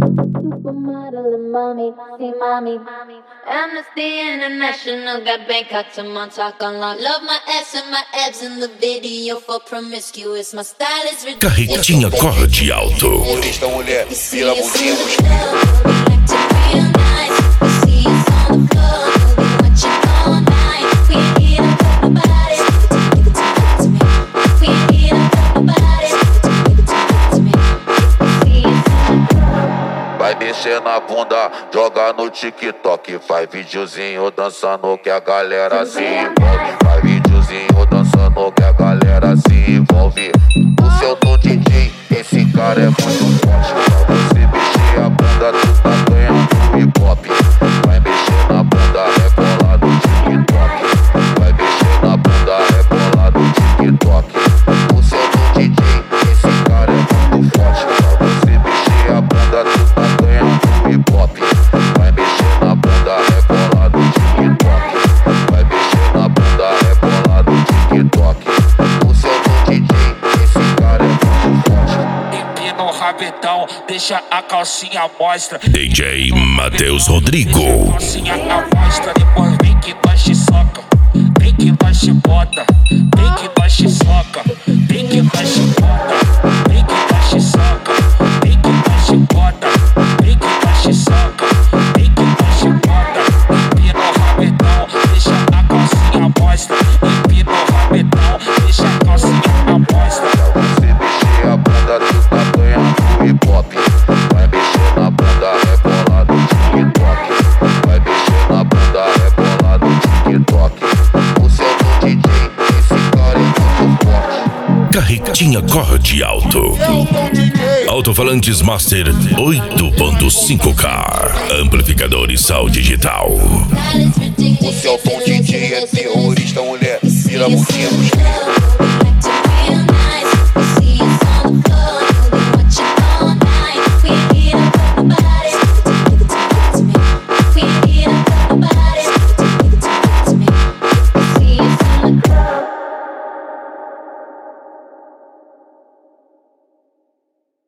Supermodel and mommy, see mommy. Amnesty International got Bangkok to Montauk on lock. Love my ass and my abs in the video for promiscuous. My style is ridiculous. Carretinha corte alto. Humorista mulher, vira bundinha pro vai mexer na bunda, joga no TikTok. Faz videozinho dançando que a galera se envolve. Faz videozinho dançando que a galera se envolve. O seu tom DJ, esse cara é muito forte. Pra você mexer a bunda, tu tá ganhando hip hop. Vai mexer na bunda, rebola no TikTok. Vai mexer na bunda, rebola no TikTok. O seu tom DJ, esse cara é muito forte. Pra você mexer a bunda, tu tá ganhando hip hop. Vai mexer na bunda, rebola no TikTok. Vai mexer na bunda, rebola no TikTok. O seu tom DJ, esse cara é muito forte. Empina o rabetão, deixa a calcinha mostra. DJ Matheus Rodrigo. Calcinha a mostra, depois vem que nós te soca. Vem que nós te bota. Vem que nós te soca. Vem que nós te bota. Vem que nós te soca. Vem que nós te bota. Vem que nós te soca. Vem que nós te bota. Empina o rabetão, deixa a calcinha mostra. Empina o rabetão, deixa a calcinha mostra. Pra você mexer a bunda, tu tá ganhando hip hop. Vai mexer na bunda, rebola no TikTok. Vai mexer na bunda, rebola no TikTok. O seu tom DJ, esse cara é muito forte. Carretinha corte alto. Alto-falantes Master 8.5K. Amplificador e sal digital. O seu tom DJ é terrorista mulher, vira bundinha pro